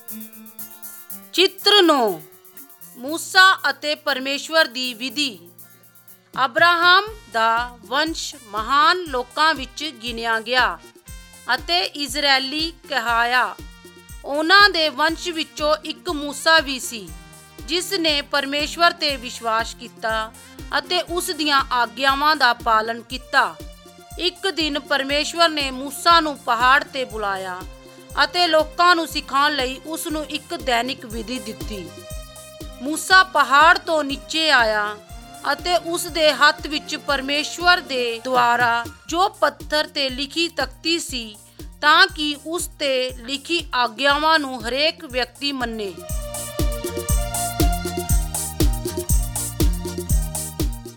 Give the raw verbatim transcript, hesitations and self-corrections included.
ਚਿੱਤਰ ਨੌਂ ਮੂਸਾ ਅਤੇ ਪਰਮੇਸ਼ਵਰ ਦੀ ਵਿਧੀ। ਅਬਰਾਹਮ ਦਾ ਵੰਸ਼ ਮਹਾਨ ਲੋਕਾਂ ਵਿੱਚ ਗਿਣਿਆ ਗਿਆ ਅਤੇ ਇਜ਼ਰਾਈਲੀ ਕਹਾਇਆ। ਉਹਨਾਂ ਦੇ ਵੰਸ਼ ਵਿੱਚੋਂ ਇੱਕ ਮੂਸਾ ਵੀ ਸੀ, ਜਿਸ ਨੇ ਪਰਮੇਸ਼ਵਰ ਤੇ ਵਿਸ਼ਵਾਸ ਕੀਤਾ ਅਤੇ ਉਸ ਦੀਆਂ ਆਗਿਆਵਾਂ ਦਾ ਪਾਲਣ ਕੀਤਾ। ਇੱਕ ਦਿਨ ਪਰਮੇਸ਼ਵਰ ਨੇ ਮੂਸਾ ਨੂੰ ਪਹਾੜ ਤੇ ਬੁਲਾਇਆ ਅਤੇ ਲੋਕਾਂ ਨੂੰ ਸਿਖਾਉਣ ਲਈ ਉਸ ਨੂੰ ਇੱਕ ਦੈਨਿਕ ਵਿਧੀ ਦਿੱਤੀ। ਮੂਸਾ ਪਹਾੜ ਤੋਂ ਨੀਚੇ ਆਇਆ ਅਤੇ ਉਸ ਦੇ ਹੱਥ ਵਿੱਚ ਪਰਮੇਸ਼ਵਰ ਦੇ ਦੁਆਰਾ ਜੋ ਪੱਥਰ ਤੇ ਲਿਖੀ ਤਖਤੀ ਸੀ, ਤਾਂ ਕਿ ਉਸ ਤੇ ਲਿਖੀ ਆਗਿਆਵਾਂ ਨੂੰ ਹਰੇਕ ਵਿਅਕਤੀ ਮੰਨੇ।